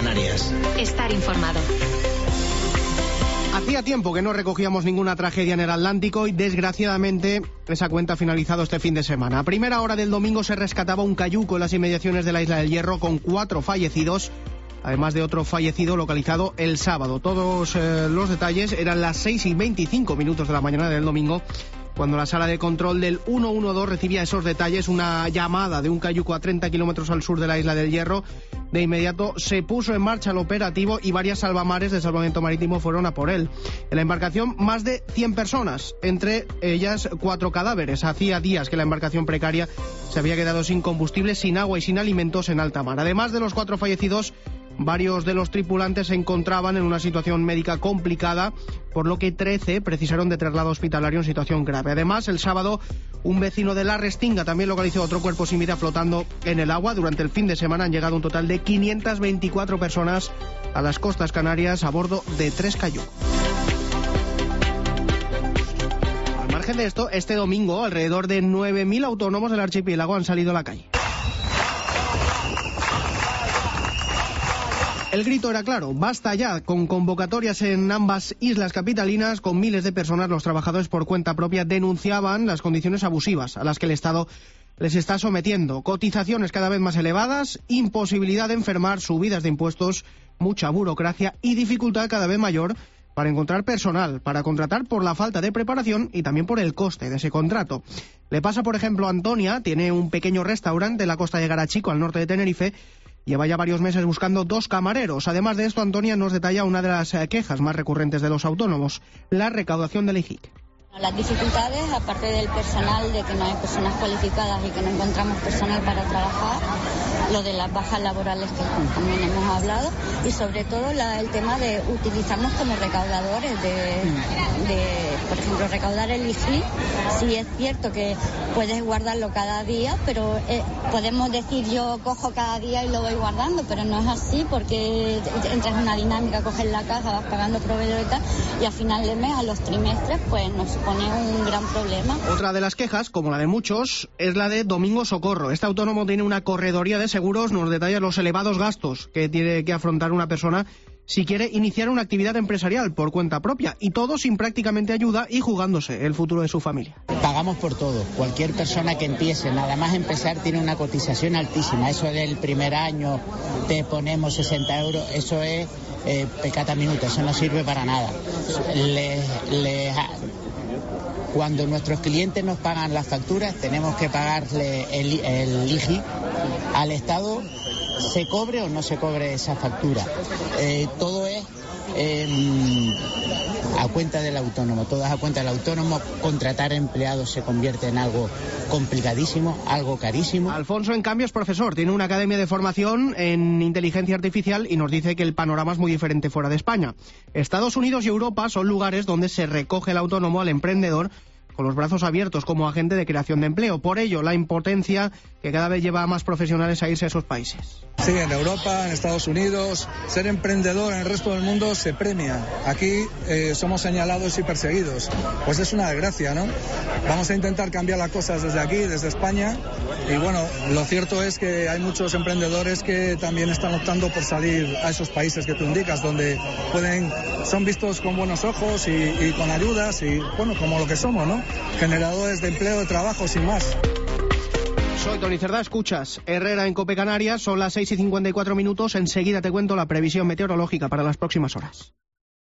Canarias. Estar informado. Hacía tiempo que no recogíamos ninguna tragedia en el Atlántico y desgraciadamente esa cuenta ha finalizado este fin de semana. A primera hora del domingo se rescataba un cayuco en las inmediaciones de la Isla del Hierro con 4 fallecidos, además de otro fallecido localizado el sábado. Todos los detalles eran las 6:25 de la mañana del domingo, cuando la sala de control del 112 recibía esos detalles, una llamada de un cayuco a 30 kilómetros al sur de la Isla del Hierro. De inmediato se puso en marcha el operativo y varias salvamares de salvamento marítimo fueron a por él. En la embarcación más de 100 personas, entre ellas 4 cadáveres. Hacía días que la embarcación precaria se había quedado sin combustible, sin agua y sin alimentos en alta mar. Además de los 4 fallecidos, varios de los tripulantes se encontraban en una situación médica complicada, por lo que 13 precisaron de traslado hospitalario en situación grave. Además, el sábado, un vecino de La Restinga también localizó otro cuerpo sin vida flotando en el agua. Durante el fin de semana han llegado un total de 524 personas a las costas canarias a bordo de 3 cayucos. Al margen de esto, este domingo, alrededor de 9.000 autónomos del archipiélago han salido a la calle. El grito era claro: basta ya, con convocatorias en ambas islas capitalinas. Con miles de personas, los trabajadores por cuenta propia denunciaban las condiciones abusivas a las que el Estado les está sometiendo. Cotizaciones cada vez más elevadas, imposibilidad de enfermar, subidas de impuestos, mucha burocracia y dificultad cada vez mayor para encontrar personal, para contratar por la falta de preparación y también por el coste de ese contrato. Le pasa, por ejemplo, a Antonia. Tiene un pequeño restaurante en la costa de Garachico, al norte de Tenerife. Lleva ya varios meses buscando 2 camareros. Además de esto, Antonia nos detalla una de las quejas más recurrentes de los autónomos: la recaudación del IJIC. Las dificultades, aparte del personal, de que no hay personas cualificadas y que no encontramos personal para trabajar, lo de las bajas laborales que también hemos hablado, y sobre todo el tema de utilizarnos como recaudadores por ejemplo, recaudar el IJI. Sí es cierto que puedes guardarlo cada día, pero podemos decir yo cojo cada día y lo voy guardando, pero no es así, porque entras en una dinámica, coges la caja, vas pagando proveedor y tal, y al final de mes, a los trimestres, pues nos supone un gran problema. Otra de las quejas, como la de muchos, es la de Domingo Socorro. Este autónomo tiene una corredoría de seguros, nos detalla los elevados gastos que tiene que afrontar una persona si quiere iniciar una actividad empresarial por cuenta propia, y todo sin prácticamente ayuda y jugándose el futuro de su familia. Pagamos por todo. Cualquier persona que empiece, nada más empezar, tiene una cotización altísima. Eso del primer año te ponemos 60 euros, eso es pecata minuta, eso no sirve para nada. Cuando nuestros clientes nos pagan las facturas, tenemos que pagarle el IJI al Estado, se cobre o no se cobre esa factura. Todo es a cuenta del autónomo, todo es a cuenta del autónomo. Contratar empleados se convierte en algo complicadísimo, algo carísimo. Alfonso, en cambio, es profesor, tiene una academia de formación en inteligencia artificial y nos dice que el panorama es muy diferente fuera de España. Estados Unidos y Europa son lugares donde se recoge el autónomo, al emprendedor, con los brazos abiertos como agente de creación de empleo. Por ello, la impotencia que cada vez lleva a más profesionales a irse a esos países. Sí, en Europa, en Estados Unidos, ser emprendedor en el resto del mundo se premia. Aquí somos señalados y perseguidos. Pues es una desgracia, ¿no? Vamos a intentar cambiar las cosas desde aquí, desde España. Y bueno, lo cierto es que hay muchos emprendedores que también están optando por salir a esos países que tú indicas, donde son vistos con buenos ojos y con ayudas y, bueno, como lo que somos, ¿no? Generadores de empleo, de trabajo, sin más. Soy Tony Cerdá, escuchas Herrera en COPE Canarias, son las 6:54. Enseguida te cuento la previsión meteorológica para las próximas horas.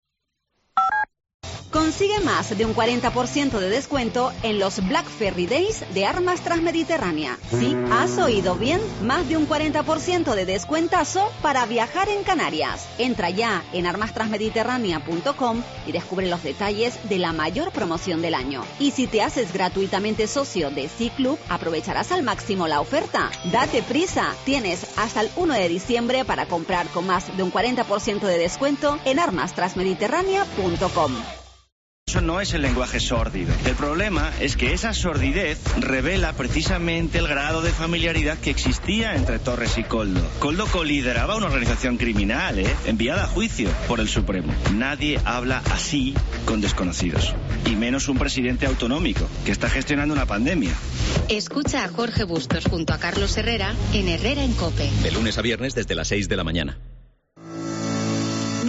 Consigue más de un 40% de descuento en los Black Ferry Days de Armas Transmediterránea. Sí, has oído bien, más de un 40% de descuentazo para viajar en Canarias. Entra ya en armastransmediterránea.com y descubre los detalles de la mayor promoción del año. Y si te haces gratuitamente socio de Sea Club, aprovecharás al máximo la oferta. Date prisa, tienes hasta el 1 de diciembre para comprar con más de un 40% de descuento en armastransmediterránea.com. Eso no es el lenguaje sórdido. El problema es que esa sordidez revela precisamente el grado de familiaridad que existía entre Torres y Koldo. Koldo colideraba una organización criminal, enviada a juicio por el Supremo. Nadie habla así con desconocidos. Y menos un presidente autonómico que está gestionando una pandemia. Escucha a Jorge Bustos junto a Carlos Herrera en Herrera en COPE. De lunes a viernes desde las 6 de la mañana.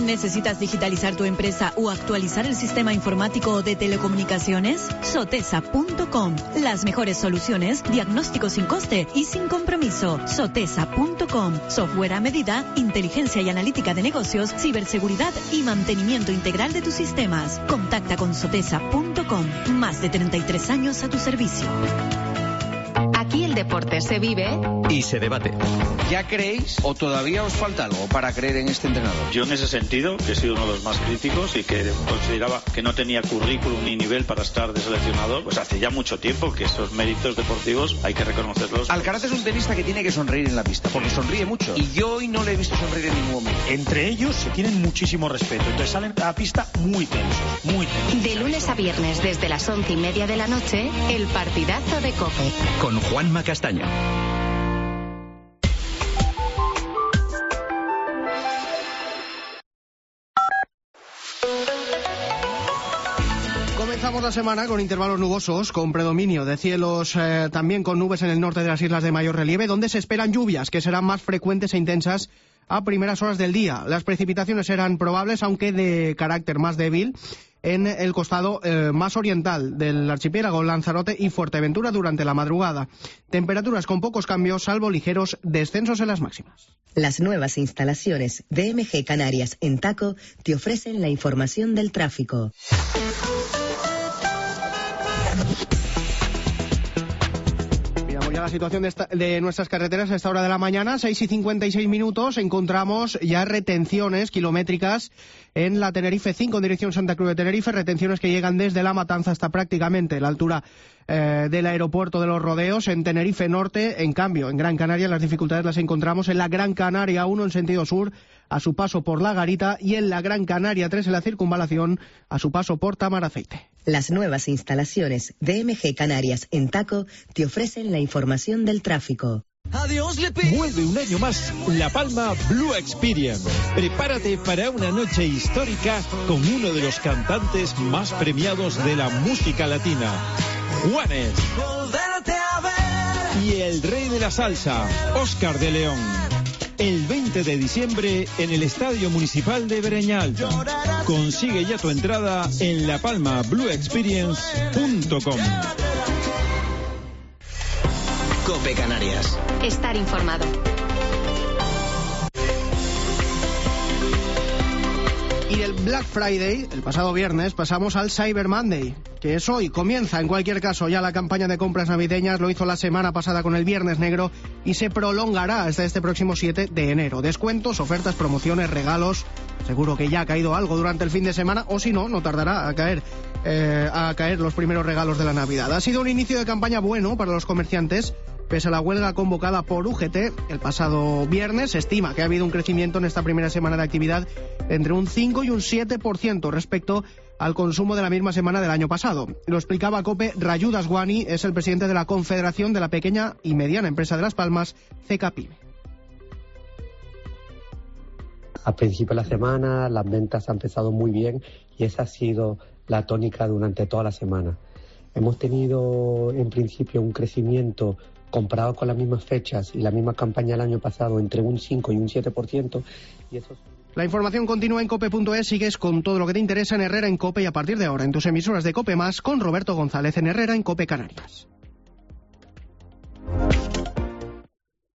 ¿Necesitas digitalizar tu empresa o actualizar el sistema informático de telecomunicaciones? Sotesa.com. Las mejores soluciones, diagnóstico sin coste y sin compromiso. Sotesa.com. Software a medida, inteligencia y analítica de negocios, ciberseguridad y mantenimiento integral de tus sistemas. Contacta con Sotesa.com. Más de 33 años a tu servicio. Aquí el deporte se vive y se debate. ¿Ya creéis o todavía os falta algo para creer en este entrenador? Yo en ese sentido, que he sido uno de los más críticos y que consideraba que no tenía currículum ni nivel para estar de seleccionador, pues hace ya mucho tiempo que esos méritos deportivos hay que reconocerlos. Alcaraz es un tenista que tiene que sonreír en la pista, porque sonríe mucho. Y yo hoy no le he visto sonreír en ningún momento. Entre ellos se tienen muchísimo respeto, entonces salen a la pista muy tensos, muy tensos. De lunes a viernes desde las 11:30 de la noche, el partidazo de COPE. Con Juanma Castaño. Comenzamos la semana con intervalos nubosos, con predominio de cielos también con nubes en el norte de las islas de mayor relieve, donde se esperan lluvias que serán más frecuentes e intensas a primeras horas del día. Las precipitaciones serán probables, aunque de carácter más débil, en el costado más oriental del archipiélago, Lanzarote y Fuerteventura durante la madrugada. Temperaturas con pocos cambios, salvo ligeros descensos en las máximas. Las nuevas instalaciones DMG Canarias en Taco te ofrecen la información del tráfico. Ya la situación de nuestras carreteras a esta hora de la mañana, 6:56, encontramos ya retenciones kilométricas en la Tenerife 5 en dirección Santa Cruz de Tenerife, retenciones que llegan desde La Matanza hasta prácticamente la altura del aeropuerto de Los Rodeos. En Tenerife Norte, en cambio, en Gran Canaria las dificultades las encontramos en la Gran Canaria 1 en sentido sur, a su paso por La Garita, y en la Gran Canaria 3 en la circunvalación, a su paso por Tamaraceite. Las nuevas instalaciones DMG Canarias en Taco te ofrecen la información del tráfico. Vuelve un año más La Palma Blue Experience. Prepárate para una noche histórica con uno de los cantantes más premiados de la música latina, Juanes, y el rey de la salsa, Óscar de León. El 20 de diciembre en el Estadio Municipal de Breñalta. Consigue ya tu entrada en lapalmablueexperience.com. COPE Canarias. Estar informado. Y del Black Friday, el pasado viernes, pasamos al Cyber Monday, que es hoy. Comienza, en cualquier caso, ya la campaña de compras navideñas. Lo hizo la semana pasada con el Viernes Negro y se prolongará hasta este próximo 7 de enero. Descuentos, ofertas, promociones, regalos. Seguro que ya ha caído algo durante el fin de semana, o si no, no tardará a caer los primeros regalos de la Navidad. Ha sido un inicio de campaña bueno para los comerciantes. Pese a la huelga convocada por UGT el pasado viernes, se estima que ha habido un crecimiento en esta primera semana de actividad entre un 5 y un 7% respecto al consumo de la misma semana del año pasado. Lo explicaba a COPE Rayu Daswani, es el presidente de la Confederación de la Pequeña y Mediana Empresa de Las Palmas, CECAPYME. Al principio de la semana las ventas han empezado muy bien y esa ha sido la tónica durante toda la semana. Hemos tenido en principio un crecimiento comparado con las mismas fechas y la misma campaña del año pasado entre un 5 y un 7%. Y eso... La información continúa en cope.es. Sigues con todo lo que te interesa en Herrera en COPE y a partir de ahora en tus emisoras de COPE+, con Roberto González en Herrera en COPE Canarias.